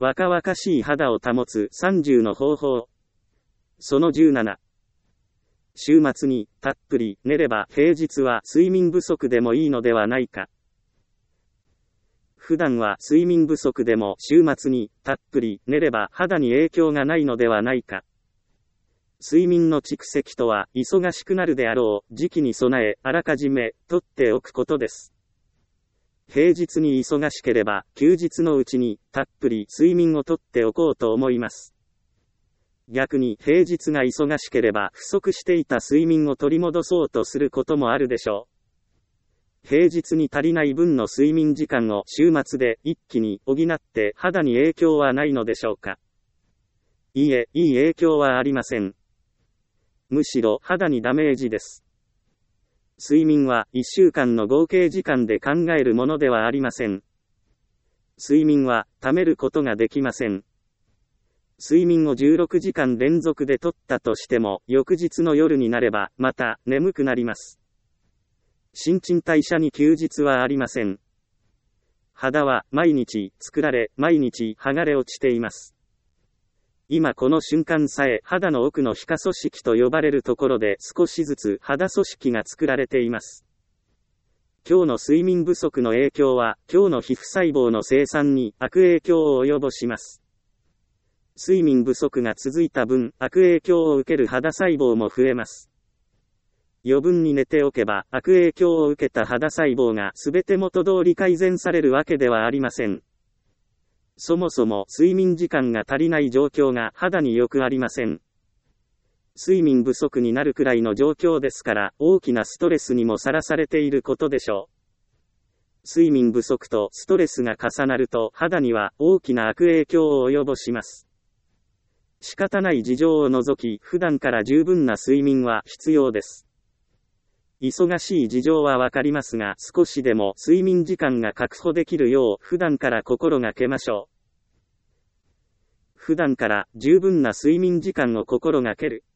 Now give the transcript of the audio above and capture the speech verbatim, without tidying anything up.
若々しい肌を保つさんじゅうの方法。そのじゅうなな。週末にたっぷり寝れば平日は睡眠不足でもいいのではないか。普段は睡眠不足でも週末にたっぷり寝れば肌に影響がないのではないか。睡眠の蓄積とは忙しくなるであろう時期に備えあらかじめとっておくことです。平日に忙しければ休日のうちにたっぷり睡眠をとっておこうと思います。逆に平日が忙しければ不足していた睡眠を取り戻そうとすることもあるでしょう。平日に足りない分の睡眠時間を週末で一気に補って肌に影響はないのでしょうか。いいえ、いい影響はありません。むしろ肌にダメージです。睡眠はいっしゅうかんの合計時間で考えるものではありません。睡眠は貯めることができません。睡眠をじゅうろくじかん連続でとったとしても、翌日の夜になればまた眠くなります。新陳代謝に休日はありません。肌は毎日作られ、毎日剥がれ落ちています。今この瞬間さえ肌の奥の皮下組織と呼ばれるところで少しずつ肌組織が作られています。今日の睡眠不足の影響は今日の皮膚細胞の生産に悪影響を及ぼします。睡眠不足が続いた分、悪影響を受ける肌細胞も増えます。余分に寝ておけば悪影響を受けた肌細胞がすべて元通り改善されるわけではありません。そもそも睡眠時間が足りない状況が肌によくありません。睡眠不足になるくらいの状況ですから大きなストレスにもさらされていることでしょう。睡眠不足とストレスが重なると肌には大きな悪影響を及ぼします。仕方ない事情を除き普段から十分な睡眠は必要です。忙しい事情はわかりますが少しでも睡眠時間が確保できるよう普段から心がけましょう。普段から十分な睡眠時間を心がける。